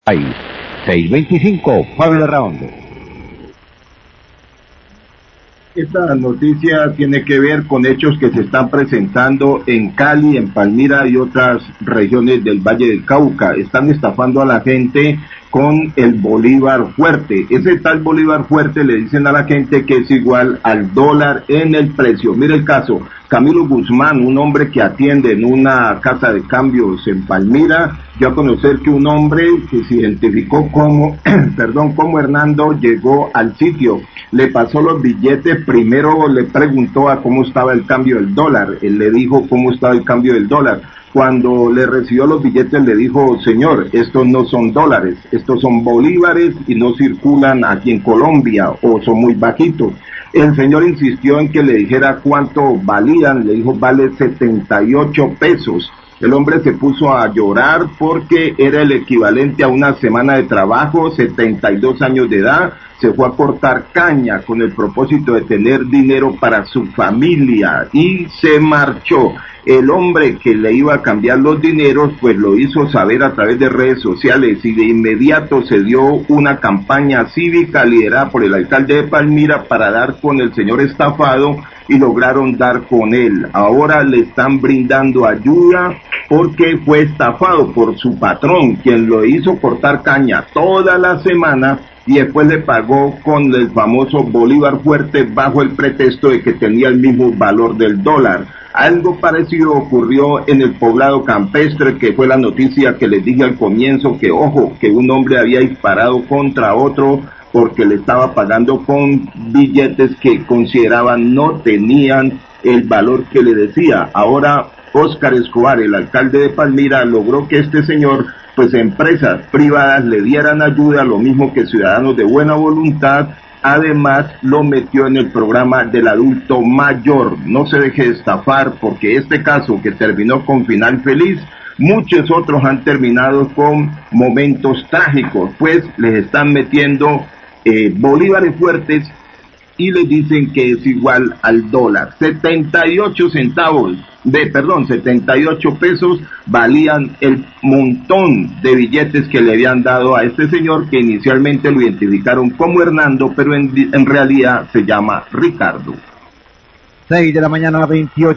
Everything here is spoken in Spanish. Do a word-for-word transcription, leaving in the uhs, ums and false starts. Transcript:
seiscientos veinticinco, Pueblo Redondo. Esta noticia tiene que ver con hechos que se están presentando en Cali, en Palmira y otras regiones del Valle del Cauca. Están estafando a la gente con el bolívar fuerte. Ese tal bolívar fuerte le dicen a la gente que es igual al dólar en el precio. Mire el caso, Camilo Guzmán, un hombre que atiende en una casa de cambios en Palmira, dio a conocer que un hombre que se identificó como, perdón, como Hernando, llegó al sitio, le pasó los billetes, primero le preguntó a cómo estaba el cambio del dólar, él le dijo cómo estaba el cambio del dólar. Cuando le recibió los billetes le dijo, señor, estos no son dólares, estos son bolívares y no circulan aquí en Colombia o son muy bajitos. El señor insistió en que le dijera cuánto valían, le dijo vale setenta y ocho pesos. El hombre se puso a llorar porque era el equivalente a una semana de trabajo, setenta y dos años de edad, se fue a cortar caña con el propósito de tener dinero para su familia y se marchó. El hombre que le iba a cambiar los dineros, pues lo hizo saber a través de redes sociales y de inmediato se dio una campaña cívica liderada por el alcalde de Palmira para dar con el señor estafado y lograron dar con él. Ahora le están brindando ayuda porque fue estafado por su patrón, quien lo hizo cortar caña toda la semana y después le pagó con el famoso bolívar fuerte bajo el pretexto de que tenía el mismo valor del dólar. Algo parecido ocurrió en el poblado campestre, que fue la noticia que les dije al comienzo, que ojo, que un hombre había disparado contra otro porque le estaba pagando con billetes que consideraban no tenían el valor que le decía. Ahora Óscar Escobar, el alcalde de Palmira, logró que este señor, pues empresas privadas le dieran ayuda, lo mismo que ciudadanos de buena voluntad. Además, lo metió en el programa del adulto mayor. No se deje estafar, porque este caso que terminó con final feliz, muchos otros han terminado con momentos trágicos, pues les están metiendo eh, bolívares fuertes y les dicen que es igual al dólar. setenta y ocho centavos, de, perdón, setenta y ocho pesos valían el montón de billetes que le habían dado a este señor, que inicialmente lo identificaron como Hernando, pero en, en realidad se llama Ricardo. seis de la mañana, veintiocho.